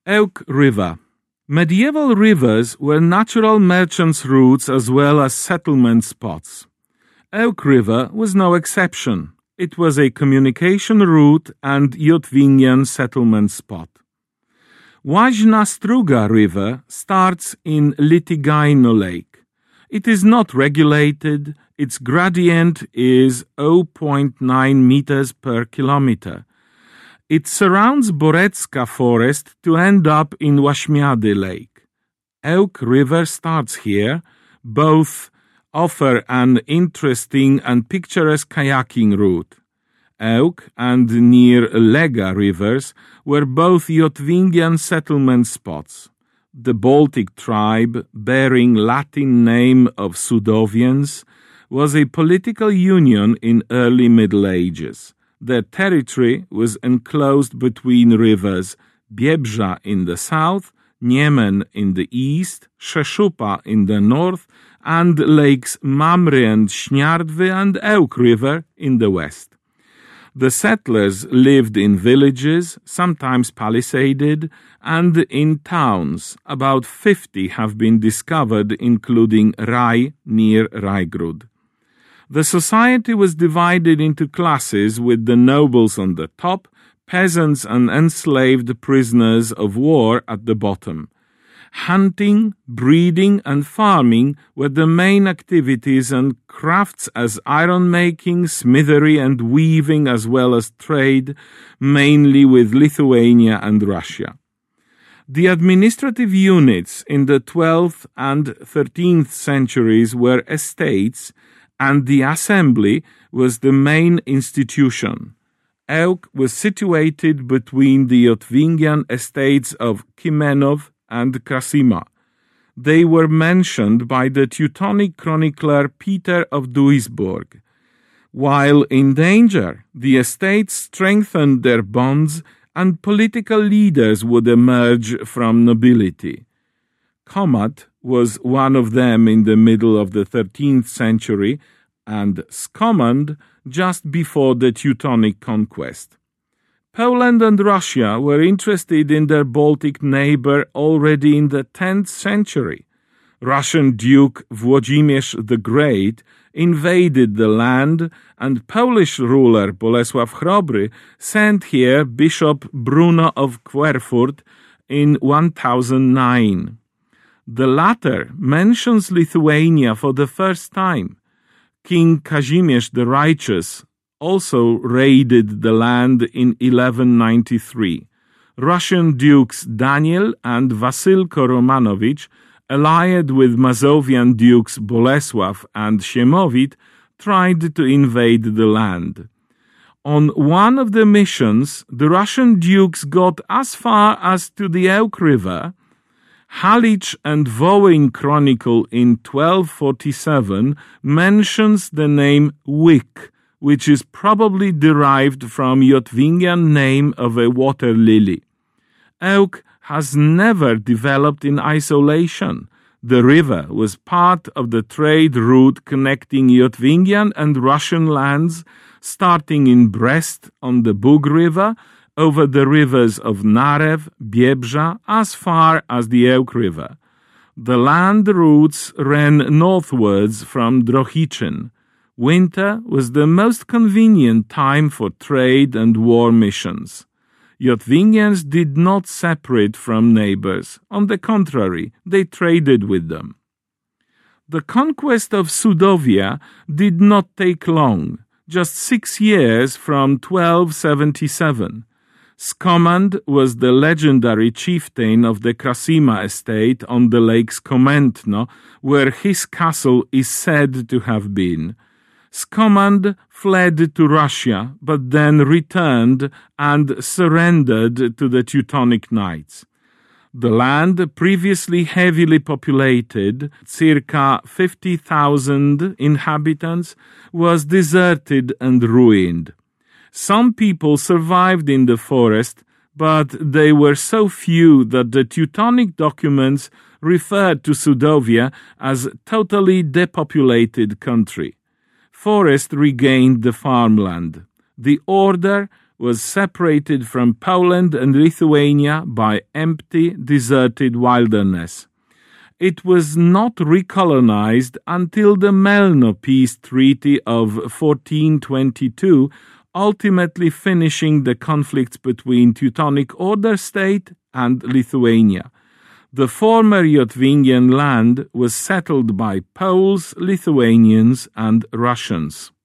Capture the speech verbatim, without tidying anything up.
Elk River. Medieval rivers were natural merchants' routes as well as settlement spots. Elk River was no exception. It was a communication route and Jotvingian settlement spot. Łaźna Struga River starts in Litygaino Lake. It is not regulated. Its gradient is zero point nine meters per kilometer. It surrounds Borecka forest to end up in Łaśmiady Lake. Elk River starts here. Both offer an interesting and picturesque kayaking route. Elk and near Lega rivers were both Jotvingian settlement spots. The Baltic tribe, bearing Latin name of Sudovians, was a political union in early Middle Ages. Their territory was enclosed between rivers Biebrza in the south, Niemen in the east, Szeszupa in the north, and lakes Mamry and Śniardwy and Elk River in the west. The settlers lived in villages, sometimes palisaded, and in towns. About fifty have been discovered, including Raj near Rajgrud. The society was divided into classes, with the nobles on the top, peasants and enslaved prisoners of war at the bottom. Hunting, breeding, and farming were the main activities, and crafts as iron-making, smithery, and weaving, as well as trade, mainly with Lithuania and Russia. The administrative units in the twelfth and thirteenth centuries were estates, and the assembly was the main institution. Elk was situated between the Jotvingian estates of Kimenov and Krasima. They were mentioned by the Teutonic chronicler Peter of Duisburg. While in danger, the estates strengthened their bonds, and political leaders would emerge from nobility. Kommat was one of them in the middle of the thirteenth century, and Skomand just before the Teutonic conquest. Poland and Russia were interested in their Baltic neighbor already in the tenth century. Russian Duke Włodzimierz the Great invaded the land, and Polish ruler Bolesław Chrobry sent here Bishop Bruno of Querfurt in one thousand nine. The latter mentions Lithuania for the first time. King Kazimierz the Righteous also raided the land in eleven ninety-three. Russian dukes Daniel and Wasylko Romanowicz, allied with Mazovian dukes Bolesław and Siemowit, tried to invade the land. On one of the missions, the Russian dukes got as far as to the Elk River. Halicz and Wołyń Chronicle in twelve forty-seven mentions the name Wick, which is probably derived from Jotvingian name of a water lily. Elk has never developed in isolation. The river was part of the trade route connecting Jotvingian and Russian lands, starting in Brest on the Bug River, over the rivers of Narew, Biebrza, as far as the Elk River. The land routes ran northwards from Drohiczyn. Winter was the most convenient time for trade and war missions. Jotvingians did not separate from neighbors. On the contrary, they traded with them. The conquest of Sudovia did not take long, just six years from twelve seventy-seven. Skomand was the legendary chieftain of the Krasima estate on the lakes Komętno, where his castle is said to have been. Skomand fled to Russia, but then returned and surrendered to the Teutonic Knights. The land, previously heavily populated, circa fifty thousand inhabitants, was deserted and ruined. Some people survived in the forest, but they were so few that the Teutonic documents referred to Sudovia as totally depopulated country. Forest regained the farmland. The order was separated from Poland and Lithuania by empty, deserted wilderness. It was not recolonized until the Melno Peace Treaty of fourteen twenty-two, ultimately finishing the conflicts between Teutonic Order state and Lithuania. The former Yotvingian land was settled by Poles, Lithuanians, and Russians.